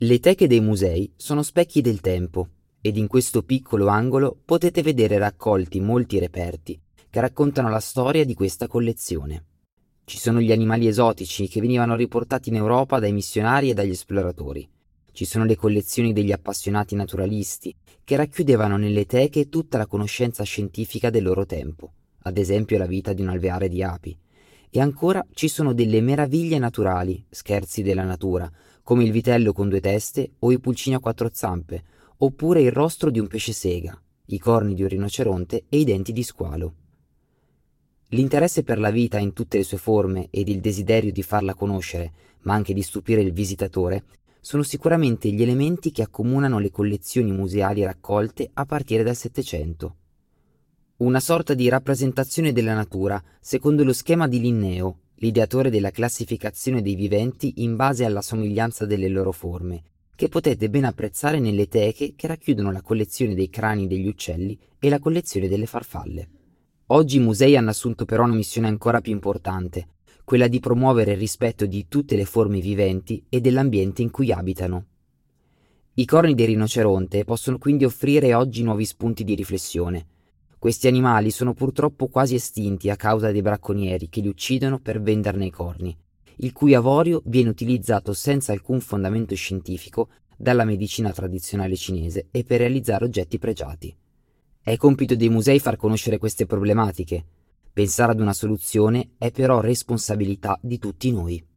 Le teche dei musei sono specchi del tempo ed in questo piccolo angolo potete vedere raccolti molti reperti che raccontano la storia di questa collezione. Ci sono gli animali esotici che venivano riportati in Europa dai missionari e dagli esploratori. Ci sono le collezioni degli appassionati naturalisti che racchiudevano nelle teche tutta la conoscenza scientifica del loro tempo, ad esempio la vita di un alveare di api. E ancora ci sono delle meraviglie naturali, scherzi della natura, come il vitello con 2 teste o i pulcini a 4 zampe, oppure il rostro di un pesce sega, i corni di un rinoceronte e i denti di squalo. L'interesse per la vita in tutte le sue forme ed il desiderio di farla conoscere, ma anche di stupire il visitatore, sono sicuramente gli elementi che accomunano le collezioni museali raccolte a partire dal Settecento. Una sorta di rappresentazione della natura secondo lo schema di Linneo, l'ideatore della classificazione dei viventi in base alla somiglianza delle loro forme, che potete ben apprezzare nelle teche che racchiudono la collezione dei crani degli uccelli e la collezione delle farfalle. Oggi i musei hanno assunto però una missione ancora più importante, quella di promuovere il rispetto di tutte le forme viventi e dell'ambiente in cui abitano. I corni del rinoceronte possono quindi offrire oggi nuovi spunti di riflessione. Questi animali sono purtroppo quasi estinti a causa dei bracconieri che li uccidono per venderne i corni, il cui avorio viene utilizzato senza alcun fondamento scientifico dalla medicina tradizionale cinese e per realizzare oggetti pregiati. È compito dei musei far conoscere queste problematiche. Pensare ad una soluzione è però responsabilità di tutti noi.